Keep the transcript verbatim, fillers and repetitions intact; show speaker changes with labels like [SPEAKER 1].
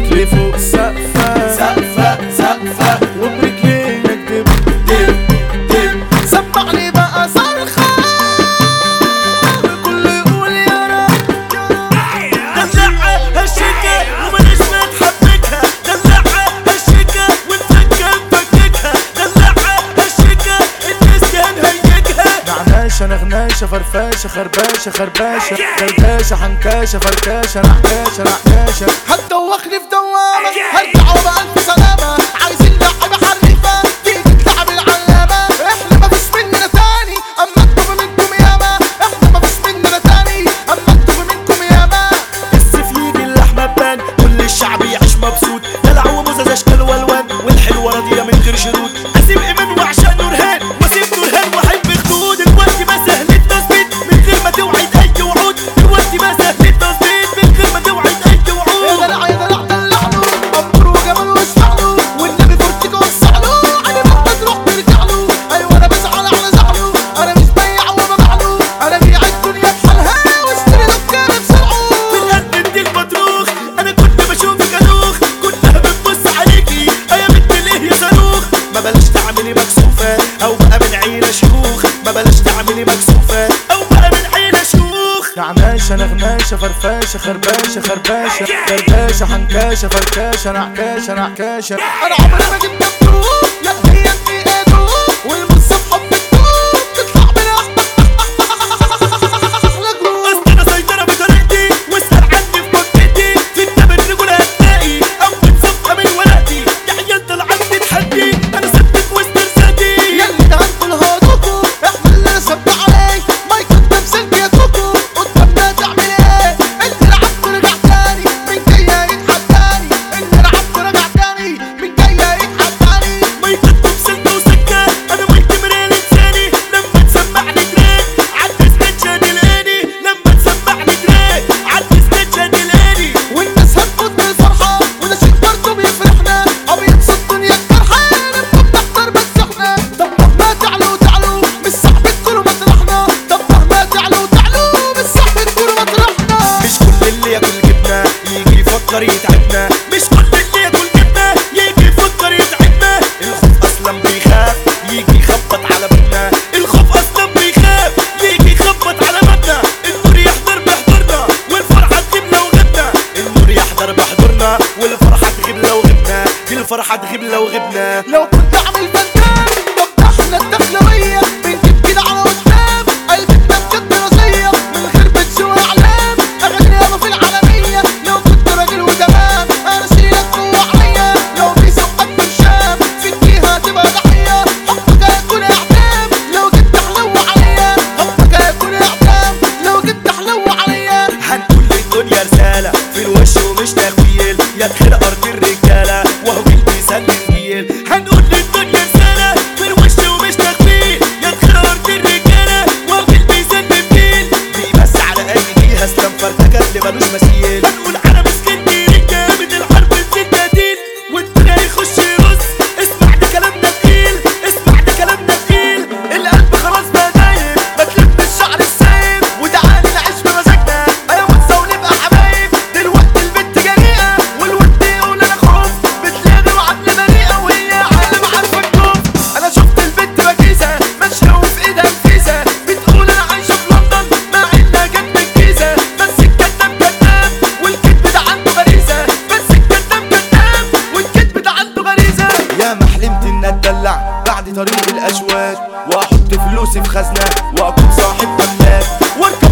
[SPEAKER 1] لفوق سقفة
[SPEAKER 2] سقفة سقفة
[SPEAKER 1] وبرجلينك دب
[SPEAKER 2] دب دب.
[SPEAKER 1] سمعني بقى صرخة الكل يقول يا رب.
[SPEAKER 2] دلعها هالشيكة وماليش متحبكها، دلعها هالشيكة ونفكها نفككها، دلعها هالشيكة الناس كان هيجها.
[SPEAKER 1] نعناشة نغناشة فرفاشة خرباشة خرباشة خرباشة حنكاشة فركاشة نحكاشة نحكاشة. هتدوخني في دوامة هرجع وبألف سلامة. عايزين لعبة حريفة تيجي تلعب العلامة. احنا مفيش مننا تاني اما انتوا منكم ياما. احنا مفيش مننا تاني اما انتوا منكم ياما.
[SPEAKER 2] السيف يجي اللحمة تبان كل الشعب يعيش مبسوط، دلع ومزاز اشكال والوان والحلوة راضية من غير شروط. اسيب ايمان وعشان نورهان واسيب نورهان واحب خدود. الوقت ما سهل التثبيت من غير ما توعد اي وعود، الوقت ما سهل التثبيت من غير ما توعد اي وعود.
[SPEAKER 1] يا دلع يا دلع دلعله قمر وجمال واشفعله والنبي فرتك وسعله. انا مهما تروح ترجع له. ايوه انا بزعل على زعله، انا مش بيع وببيع له. انا بيع الدنيا بحالها واشتري دكان بسرعه.
[SPEAKER 2] بالقد دي المطروخ انا كنت بشوفك ادوخ، كلها بتبص عليكي يا بنت ليه يا صاروخ. ما بلاش تعملي مكسوفة او بقى من عيلة شيوخ، ما بلاش تعملي مكسوفة او بقى من عيلة شيوخ.
[SPEAKER 1] نعناشة نغناشة فرفاشة خرباشة خرباشة خرباشة حنكاشة فركاشة نحكاشة نحكاشة. انا عمري ما جبت مبروك يا هي انت ايدو والمصة بحب الدوب تطلع من احلى جروب.
[SPEAKER 2] اصل انا سيطرة بطريقتي واسأل عني في منطقتي، في كتاب الرجولة هتلاقي اول صفحة من ورقتي. يا عيال طلع عندي تحدي انا سبتك وسط رسالتي.
[SPEAKER 1] ياللي ده هنقول هدوكو احنا اللي نسبت عليك ما يكتب سلك يا كوكو. قدامنا تعمل ايه انت لعبت ورجع تاني من جاية يتحداني. انت لعبت ورجع تاني من جاية يتحداني.
[SPEAKER 2] ما يكتب سلك وسكة انا ملك مريل لساني. لما تسمعني تريك عدي سنتش هتلاقيني، لما تسمعني تريك عدي سنتش هتلاقيني.
[SPEAKER 1] والناس هتموت من الفرحة وده شيء برضه بيفرحنا. ابيض الدنيا الجرحى نبقى بنحضر بس احنا. طب مهما تعلوا تعلوا مش صعب تكونوا مطرحنا. طب مهما تعلوا تعلوا مش صعب تكونوا مطرحنا.
[SPEAKER 2] مش كل اللي ياكل جبنة يجي يفكر يتعبنا، مش كل اللي ياكل جبنة يجي يفكر يتعبنا. الخوف اصلا بيخاف يجي يخبط على بابنا، الخوف اصلا بيخاف يجي يخبط على بابنا. النور يحضر بحضورنا والفرحة تغيب لو غبنا، النور يحضر بحضورنا والفرحة تغيب لو غبنا، الفرحة تغيب لو غبنا.
[SPEAKER 1] لو كنت اعمل فنان طب احنا الدخلوية بنجيب كده على قدام. قلبتنا بجد راسية من غير بتش واعلام. اغاني يابا في العالمية لو كنت راجل وتمام. انا شيلك جوا عليا لو في سوقك في الشام. فيكيها تبقى ضحية حبك هيكون اعدام لو جيت تحلو عليا. حبك هيكون اعدام لو جيت تحلو عليا.
[SPEAKER 2] هنقول للدنيا رسالة في الوش ومش تخيل، يا تخيل ارض الرجالة وهو بيسلم جيل. هنقول للدنيا رسالة في الوش ومش تخيل، يا تخيل ارض الرجالة وهو بيسلم جيل. بيبس على اي جهة اسلام فرتكة اللي ملوش مثيل. هنقول على مسكنتي رجالة من الحرب الستاتين والدنيا يخش يرص. اسمع ده كلامنا تقيل، اسمع ده كلامنا تقيل. القلب خلاص بقى دايب ما تلم الشعر السايب وتعالي نعيش بمزاجنا. ايوه ونسى ونبقى حبايب. دلوقتي البنت جريئة والود يقول انا خوف، بتلاغي وعاملة بريئة وهي عالم عارفة الكوف. انا شفت البنت بكيسة ماشية وفي ايدها نفيسة، بتقول انا عايشة في لندن مع انها جنب الجيزة. بس الكداب كداب والكدب ده عنده غريزة، بس الكداب كداب والكدب ده عنده غريزة.
[SPEAKER 1] يا ما حلمت ان اتدلع بعد طريق الاشواك واحط فلوسي في خزنة واكون صاحب املاك واركب